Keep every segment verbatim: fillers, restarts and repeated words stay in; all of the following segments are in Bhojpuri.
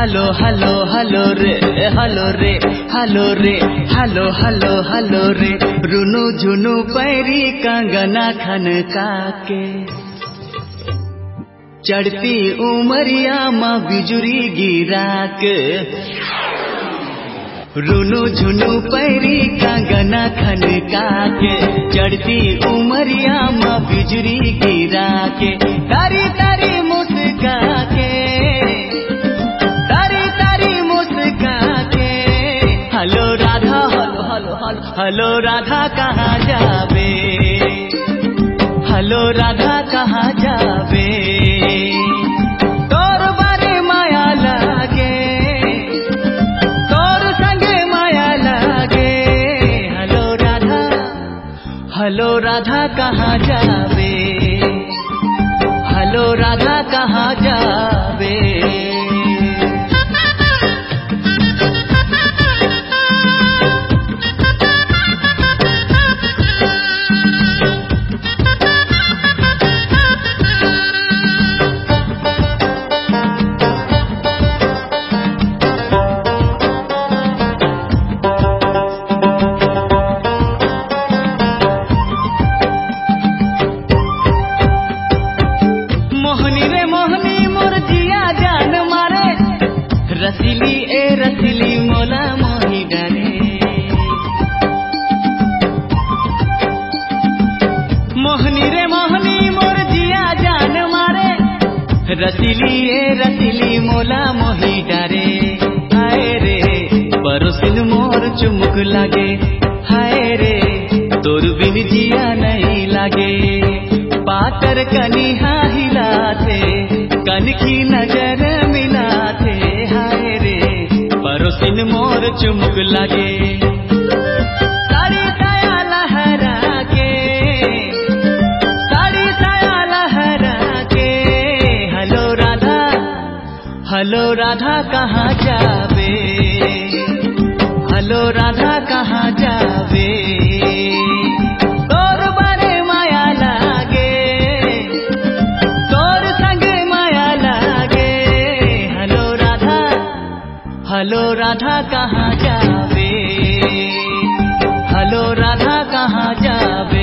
हलो हलो हलो रे हलो रे हलो रे हलो हलो हलो रे रुनु झुनु पैरी कंगना खन काके चढ़ती उमरिया माँ बिजुरी गिरा के रुनु झुनु पैरी कंगना खन काके चढ़ती उमरिया माँ बिजुरी गिरा के तारी तारी मुस्का के तारी तारी मुस्का के हलो राधा हलो हलो हलो हलो राधा कहाँ जावे हलो राधा कहाँ जावे तोर बारे माया लागे तोर संगे माया लागे हलो राधा हलो राधा कहाँ जावे हलो राधा कहाँ जावे रसीली ए रसीली मोला मोही डरे मोहनी रे मोहनी मोर जिया जान मारे रसीली ए रसीली मोला मोही डरे हाय रे परोसिन मोर चुमुक लागे हाय रे तोर बिन जिया नहीं लागे पातर कनिहा हिलाते कनखी नजर मिलाते परोसिन मोर चुमुक लागे साड़ी साया लहरा के साड़ी साया लहरा के हलो राधा हलो राधा कहाँ जावे हलो राधा कहाँ जावे तोर बारे माया लागे तोर संगे माया लागे हलो राधा हलो राधा कहाँ जावे हलो राधा कहाँ जावे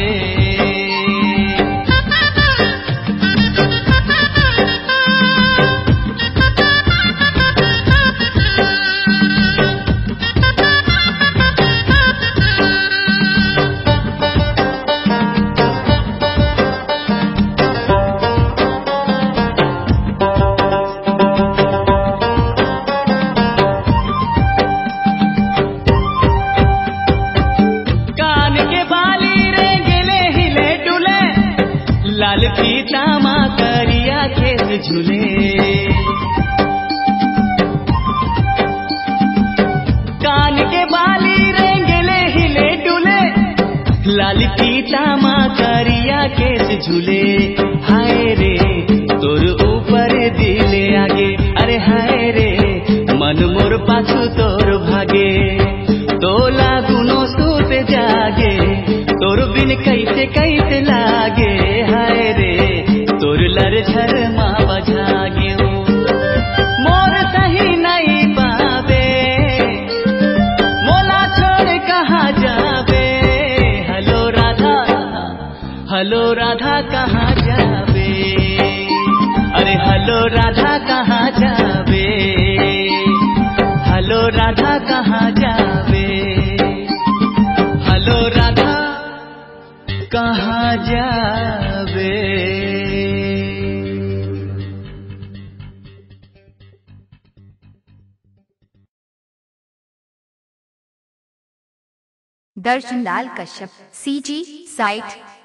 लाल फीता माँ करिया खेत झूले कान के बाली रेंगले हिले डुले लाल फीता माँ करिया खेत झूले हाय रे तोर ऊपर दिले आगे अरे हाय रे मन मोर पाछू तोर भागे तोला गुनो सूत जागे तोर बिन कैसे कैसे लागे हाय रे तोर लर झर माँ बजागे मोर सही नहीं पावे मोला छोड़ कहाँ जावे हलो राधा हलो राधा कहाँ जावे अरे हलो राधा कहाँ जावे हलो राधा कहाँ जावे हलो राधा कहाँ जावे। दर्शन लाल कश्यप सी जी साइट